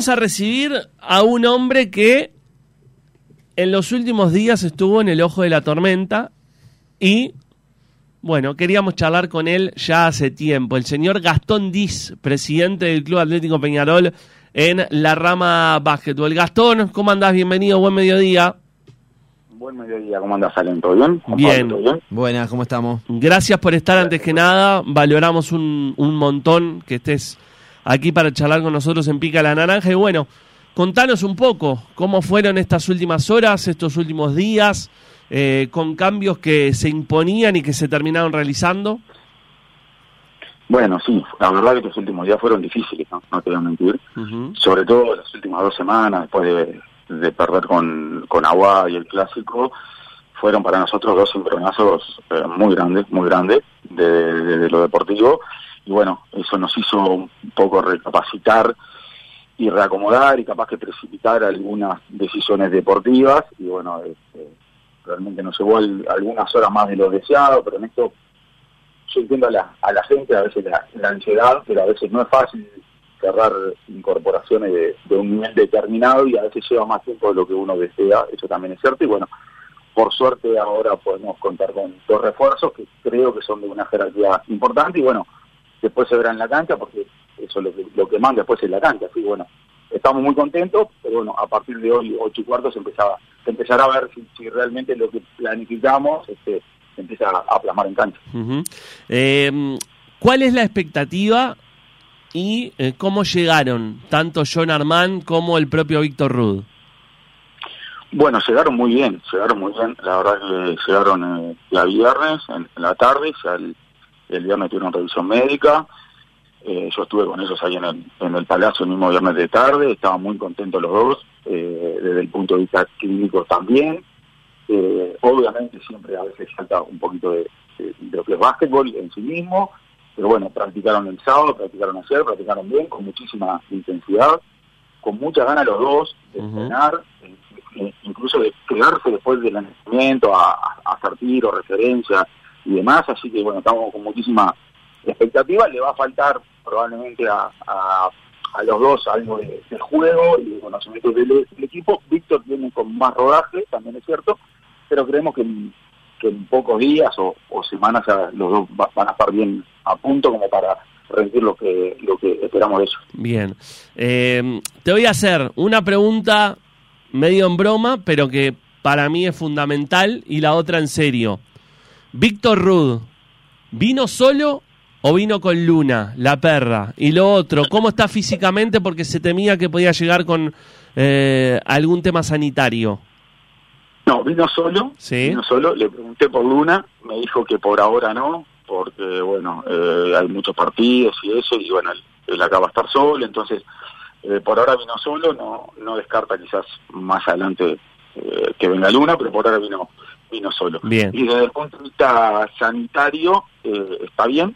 vamos a recibir a un hombre que en los últimos días estuvo en el ojo de la tormenta y, bueno, queríamos charlar con él ya hace tiempo. El señor Gastón Diz, presidente del Club Atlético Peñarol en la rama básquetbol. Gastón, ¿cómo andás? Bienvenido, buen mediodía. Buen mediodía, ¿cómo andás, Allen? ¿Todo bien? Bien. ¿Todo bien? Buenas, ¿cómo estamos? Gracias por estar antes que nada. Valoramos un montón que estés aquí para charlar con nosotros en Pica la Naranja. Y bueno, contanos un poco cómo fueron estas últimas horas, estos últimos días, con cambios que se imponían y que se terminaron realizando. Bueno, sí, la verdad que los últimos días fueron difíciles, no te voy a mentir. Sobre todo las últimas 2 semanas, después de perder con Aguada y el Clásico, fueron para nosotros 2 cimbronazos muy grandes de lo deportivo. Y bueno, eso nos hizo un poco recapacitar y reacomodar y capaz que precipitar algunas decisiones deportivas. Y bueno, realmente nos llevó algunas horas más de lo deseado, pero en esto yo entiendo a la gente, a veces la ansiedad, pero a veces no es fácil cerrar incorporaciones de un nivel determinado y a veces lleva más tiempo de lo que uno desea, eso también es cierto. Y bueno, por suerte ahora podemos contar con 2 refuerzos que creo que son de una jerarquía importante y bueno, después se verá en la cancha porque eso es lo que manda después en la cancha. Así que bueno, estamos muy contentos, pero bueno, a partir de hoy 8:15 se empezará a ver si realmente lo que planificamos se empieza a plasmar en cancha. ¿Cuál es la expectativa y cómo llegaron tanto John Armand como el propio Víctor Rudd? Bueno, llegaron muy bien, la verdad que llegaron el viernes en la tarde, ya el viernes tuvieron revisión médica, yo estuve con ellos ahí en el Palacio el mismo viernes de tarde, estaban muy contentos los dos, desde el punto de vista clínico también. Obviamente siempre a veces falta un poquito de lo que es básquetbol en sí mismo, pero bueno, practicaron el sábado, practicaron ayer, practicaron bien, con muchísima intensidad, con muchas ganas los dos de entrenar, incluso de quedarse después del entrenamiento a hacer tiros, referencias y demás, así que bueno, estamos con muchísima expectativa. Le va a faltar probablemente a los dos algo de juego y de conocimiento del equipo. Víctor viene con más rodaje, también es cierto, pero creemos que en pocos días o semanas ya los dos van a estar bien a punto como para rendir lo que esperamos de ellos. Bien. Te voy a hacer una pregunta medio en broma, pero que para mí es fundamental, y la otra en serio. Víctor Rudd, ¿vino solo o vino con Luna, la perra? Y lo otro, ¿cómo está físicamente? Porque se temía que podía llegar con algún tema sanitario. No, vino solo, ¿Sí? Le pregunté por Luna, me dijo que por ahora no, porque bueno, hay muchos partidos y eso, y bueno, él acaba de estar solo, entonces por ahora vino solo, no descarta quizás más adelante que venga Luna, pero por ahora vino solo. Bien. Y desde el punto de vista sanitario, está bien,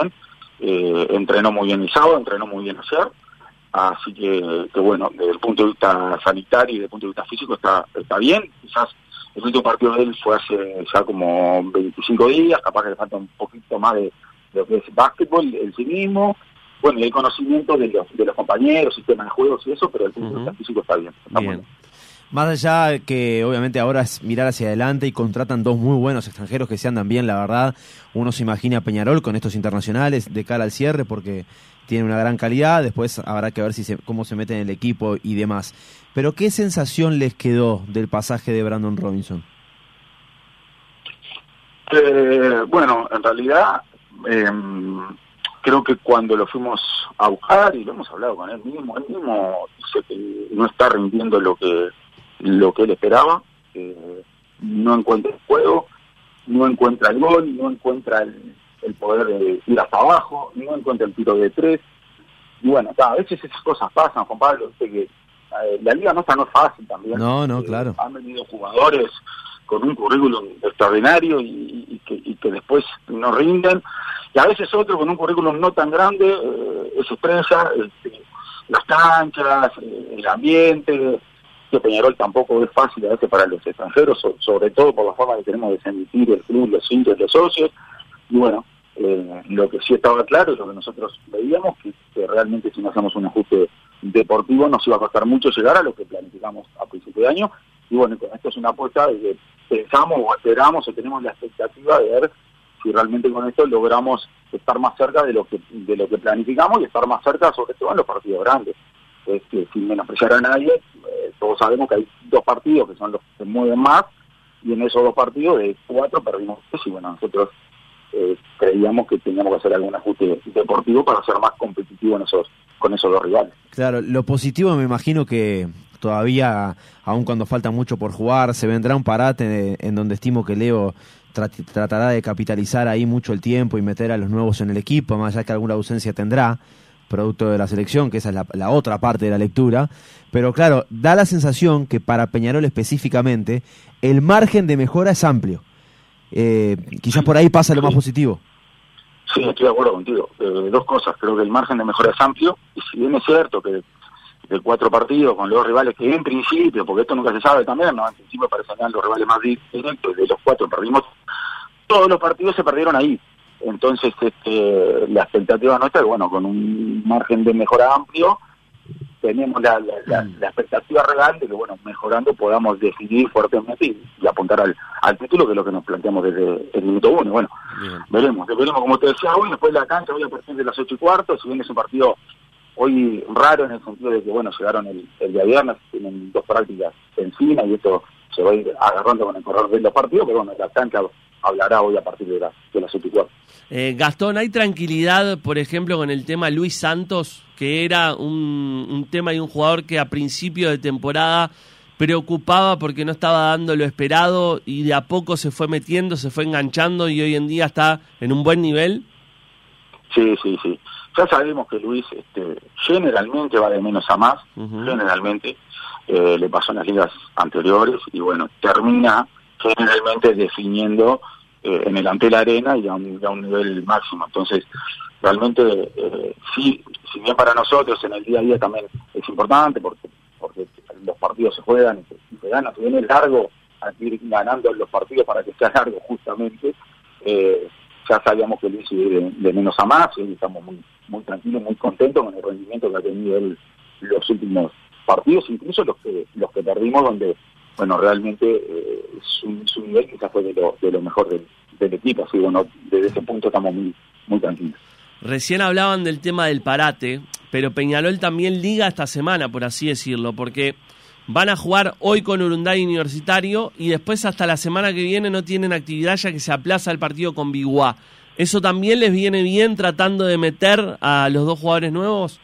entrenó muy bien el sábado, entrenó muy bien ayer, así que bueno, desde el punto de vista sanitario y desde el punto de vista físico está bien. Quizás el último partido de él fue hace ya como 25 días, capaz que le falta un poquito más de lo que es básquetbol en sí mismo, bueno, y el conocimiento de los compañeros, sistemas de juegos y eso, pero el punto de vista físico está bien. Bien. Más allá de que obviamente ahora es mirar hacia adelante y contratan 2 muy buenos extranjeros que se andan bien, la verdad, uno se imagina a Peñarol con estos internacionales de cara al cierre porque tiene una gran calidad, después habrá que ver cómo se mete en el equipo y demás. Pero ¿qué sensación les quedó del pasaje de Brandon Robinson? Bueno, en realidad creo que cuando lo fuimos a buscar y lo hemos hablado con él mismo dice que no está rindiendo lo que él esperaba, no encuentra el juego, no encuentra el gol, no encuentra el poder ir hasta abajo, no encuentra el tiro de 3, y bueno, a veces esas cosas pasan, Juan Pablo, que la liga no es fácil también. No, claro. Han venido jugadores con un currículum extraordinario y que después no rinden, y a veces otro con un currículum no tan grande es estrella, las canchas, el ambiente, que Peñarol tampoco es fácil a veces para los extranjeros, sobre todo por la forma que tenemos de sentir el club, los hinchas, los socios, y bueno, Lo que sí estaba claro y lo que nosotros veíamos, que realmente si no hacemos un ajuste deportivo nos iba a costar mucho llegar a lo que planificamos a principio de año. Y bueno, con esto es una apuesta de que pensamos o esperamos o tenemos la expectativa de ver si realmente con esto logramos estar más cerca de lo que planificamos y estar más cerca sobre todo en los partidos grandes. Que sin menospreciar a nadie, todos sabemos que hay 2 partidos que son los que se mueven más, y en esos 2 partidos de 4 perdimos 3, y bueno, nosotros creíamos que teníamos que hacer algún ajuste deportivo para ser más competitivo con esos 2 rivales. Claro, lo positivo me imagino que todavía, aun cuando falta mucho por jugar, se vendrá un parate en donde estimo que Leo tratará de capitalizar ahí mucho el tiempo y meter a los nuevos en el equipo, más allá que alguna ausencia tendrá, producto de la selección, que esa es la otra parte de la lectura. Pero claro, da la sensación que para Peñarol específicamente el margen de mejora es amplio. Quizás por ahí pasa lo más positivo. Sí, estoy de acuerdo contigo. 2 cosas, creo que el margen de mejora es amplio, y si bien es cierto que de 4 partidos con los rivales que en principio, porque esto nunca se sabe también, ¿no? En principio parecían los rivales más directos, de los 4 perdimos, todos los partidos se perdieron ahí. Entonces la expectativa nuestra es, bueno, con un margen de mejora amplio, tenemos la expectativa real de que, bueno, mejorando podamos decidir fuertemente y apuntar al título, que es lo que nos planteamos desde el minuto 1. Bueno, veremos como te decía hoy, después de la cancha, hoy a partir de las 8:15, si bien es un partido hoy raro en el sentido de que, bueno, llegaron el día viernes, tienen 2 prácticas encima y esto se va a ir agarrando con el correr de los partidos, pero bueno, la cancha hablará hoy a partir de las 8:15. Gastón, ¿hay tranquilidad, por ejemplo, con el tema Luis Santos, que era un tema y un jugador que a principio de temporada preocupaba porque no estaba dando lo esperado y de a poco se fue metiendo, se fue enganchando y hoy en día está en un buen nivel? Sí. Ya sabemos que Luis generalmente va de menos a más, generalmente. Le pasó en las ligas anteriores y bueno, termina generalmente definiendo en el ante la arena y a un nivel máximo. Entonces, realmente, sí, si bien para nosotros en el día a día también es importante, porque los partidos se juegan y se ganan, si bien es largo, hay que ir ganando los partidos para que sea largo justamente. Ya sabíamos que Luis iba de menos a más y estamos muy tranquilos, muy contentos con el rendimiento que ha tenido él los últimos partidos, incluso los que perdimos, donde, bueno, realmente su nivel quizás fue de lo mejor del equipo. Así, bueno, desde ese punto estamos muy tranquilos. Recién hablaban del tema del parate, pero Peñarol también liga esta semana, por así decirlo, porque van a jugar hoy con Urunday Universitario y después hasta la semana que viene no tienen actividad, ya que se aplaza el partido con Biguá. ¿Eso también les viene bien tratando de meter a los 2 jugadores nuevos?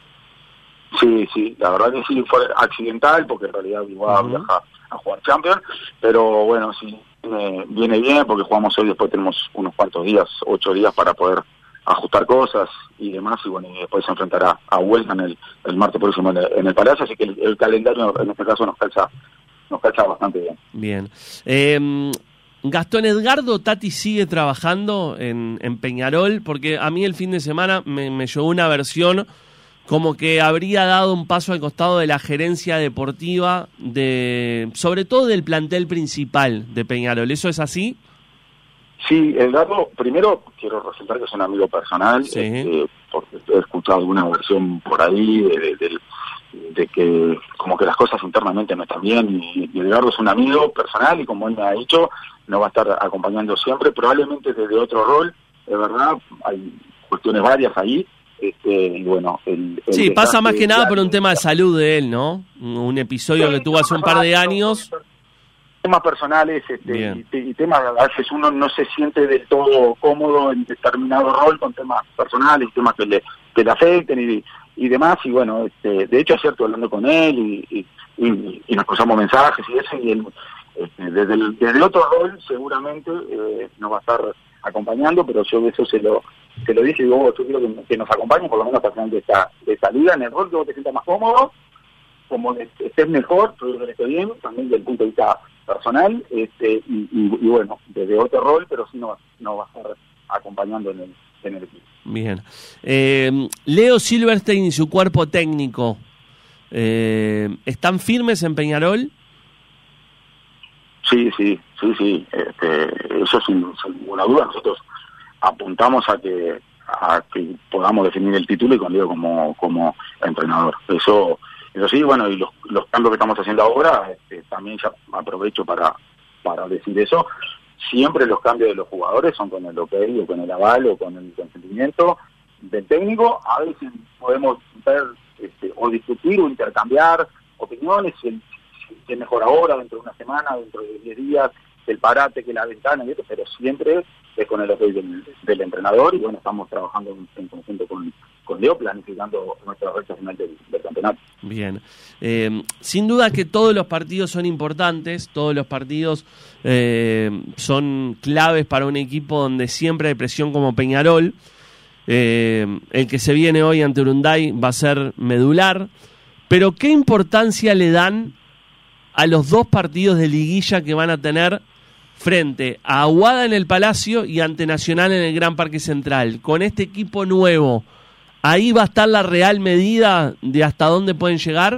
Sí, la verdad que sí, fue accidental, porque en realidad Biguá viaja a jugar Champions, pero bueno, sí, viene bien, porque jugamos hoy, después tenemos unos cuantos días, 8 días para poder ajustar cosas y demás, y bueno, y después se enfrentará a Huelva el martes próximo en el Palacio, así que el calendario en este caso nos calza bastante bien. Bien. Gastón, Edgardo Tati sigue trabajando en Peñarol, porque a mí el fin de semana me llegó una versión como que habría dado un paso al costado de la gerencia deportiva, sobre todo del plantel principal de Peñarol. ¿Eso es así? Sí, Edgardo, primero quiero resaltar que es un amigo personal, sí. Porque he escuchado alguna versión por ahí de que como que las cosas internamente no están bien, y Edgardo es un amigo personal y, como él me ha dicho, nos va a estar acompañando siempre, probablemente desde otro rol, es verdad, hay cuestiones varias ahí. Y bueno, sí, pasa más que nada por un tema de salud de él, ¿no? Un episodio que tuvo hace un par de años. Temas personales y temas, a veces uno no se siente del todo cómodo en determinado rol con temas personales, temas que le afecten y demás, y bueno, de hecho ayer estuve hablando con él y nos cruzamos mensajes y eso, y él desde otro rol seguramente nos va a estar acompañando, pero yo de eso se lo dije, y digo, yo quiero que nos acompañen por lo menos hasta el final de esta liga, en el rol que vos te sientas más cómodo, como estés mejor, todo lo que esté bien, también desde el punto de vista personal, y bueno, desde otro rol, pero sí nos va a estar acompañando en el equipo. Bien. Leo Silverstein y su cuerpo técnico, ¿están firmes en Peñarol? Sí, eso sin ninguna duda. Nosotros apuntamos a que podamos definir el título y con Leo como entrenador. Eso sí, bueno, y los cambios que estamos haciendo ahora, también ya aprovecho para decir eso. Siempre los cambios de los jugadores son con el OK o con el aval o con el consentimiento del técnico. A veces podemos ver o discutir o intercambiar opiniones, si es mejor ahora, dentro de una semana, dentro de 10 días, el parate, que la ventana, pero siempre es con el OK del entrenador. Y bueno, estamos trabajando en conjunto con Leo, planificando nuestra recta final del campeonato. Bien. Sin duda que todos los partidos son importantes, todos los partidos son claves para un equipo donde siempre hay presión como Peñarol. El que se viene hoy ante Urunday va a ser medular, pero ¿qué importancia le dan a los 2 partidos de liguilla que van a tener frente a Aguada en el Palacio y ante Nacional en el Gran Parque Central? Con este equipo nuevo, ¿ahí va a estar la real medida de hasta dónde pueden llegar?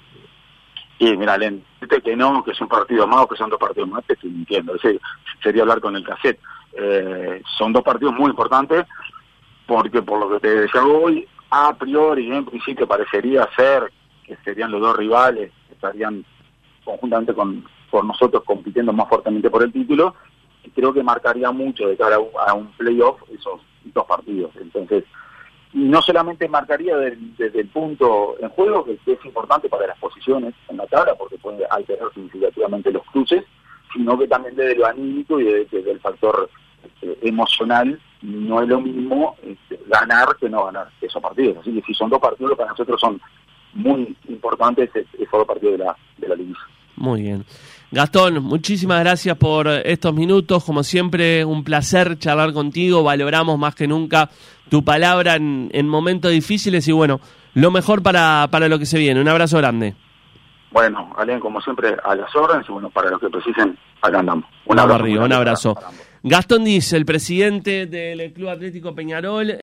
Y mira, Len, que no, que es un partido más o que son 2 partidos más, te estoy mintiendo. Ese sería hablar con el cassette. Son 2 partidos muy importantes, porque por lo que te decía hoy, a priori, en principio parecería ser que serían los 2 rivales que estarían conjuntamente con nosotros compitiendo más fuertemente por el título, y creo que marcaría mucho de cara a un playoff esos 2 partidos. Entonces, y no solamente marcaría desde el punto en juego, que es importante para las posiciones en la tabla, porque puede alterar significativamente los cruces, sino que también desde lo anímico y desde el factor emocional. No es lo mismo ganar que no ganar esos partidos. Así que si son 2 partidos, para nosotros son muy importantes esos 2 partidos de la liguilla. Muy bien. Gastón, muchísimas gracias por estos minutos. Como siempre, un placer charlar contigo. Valoramos más que nunca tu palabra en momentos difíciles y bueno, lo mejor para lo que se viene. Un abrazo grande. Bueno, Alén, como siempre, a las órdenes y bueno, para lo que precisen, acá andamos. Un abrazo. Gastón Diz, el presidente del Club Atlético Peñarol.